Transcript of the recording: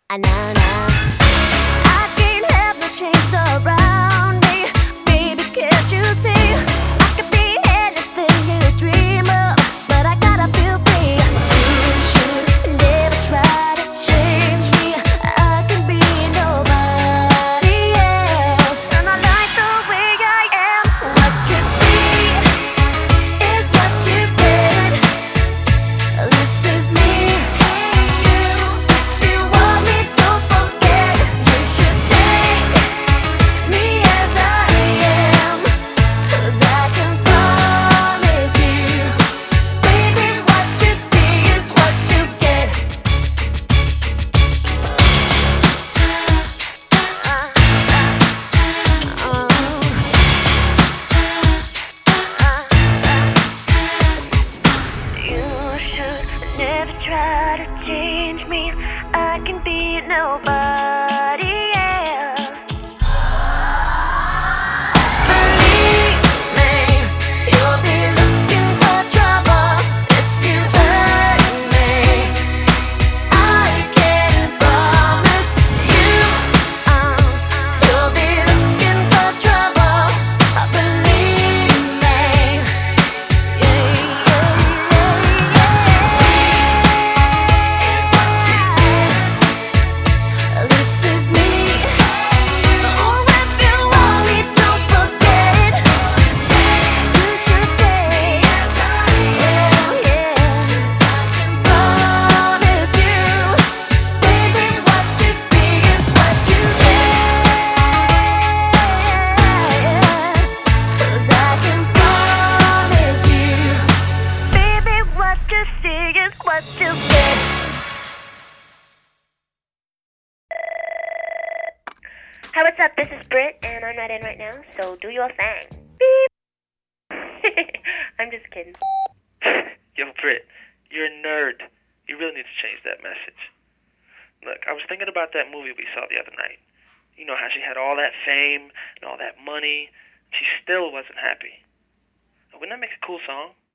Nah, nah. I can't help the change around me. Baby, can't you see? I could be anything you dream of, but I gotta feel free. You should never try to change me. I can be nobody else, and I like the way I am. What you see is what you get. This is me. If you want me, don't forget. You should take me as I am, 'cause I can promise you, baby, what you see is what you get. You should never try to change me. I can be nobody else. Believe me, you'll be looking for trouble if you hurt me. I can promise you, you'll be looking for trouble. Believe me. This is me. Oh, if you want me, don't forget. You should take as I am, yeah. 'Cause I can promise you, baby, what you see is what you get. 'Cause I can promise you, baby, what you see is what you get. Hi, what's up? This is Britt, and I'm not in right now, so do your thing. Beep. I'm just kidding. Yo, Britt, you're a nerd. You really need to change that message. Look, I was thinking about that movie we saw the other night. You know how she had all that fame and all that money. She still wasn't happy. Wouldn't that make a cool song?